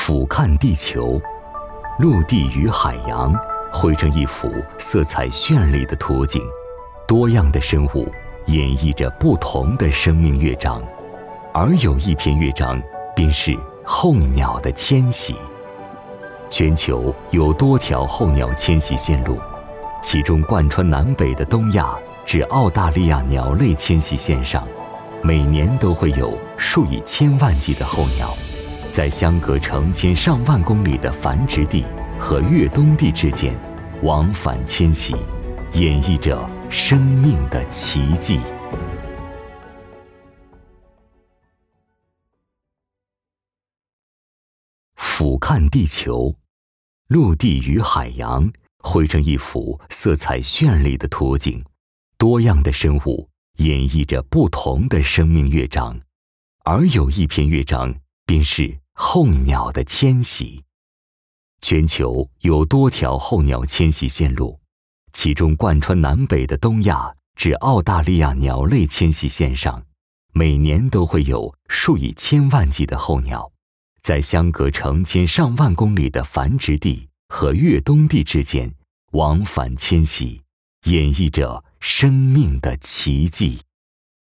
俯瞰地球，陆地与海洋绘成一幅色彩绚丽的图景，多样的生物演绎着不同的生命乐章，而有一篇乐章便是候鸟的迁徙。全球有多条候鸟迁徙线路，其中贯穿南北的东亚至澳大利亚鸟类迁徙线上，每年都会有数以千万计的候鸟，在相隔成千上万公里的繁殖地和越冬地之间往返迁徙，演绎着生命的奇迹。俯瞰地球，陆地与海洋绘成一幅色彩绚丽的图景，多样的生物演绎着不同的生命乐章，而有一篇乐章便是候鸟的迁徙。全球有多条候鸟迁徙线路，其中贯穿南北的东亚至澳大利亚鸟类迁徙线上，每年都会有数以千万计的候鸟，在相隔成千上万公里的繁殖地和越冬地之间往返迁徙，演绎着生命的奇迹。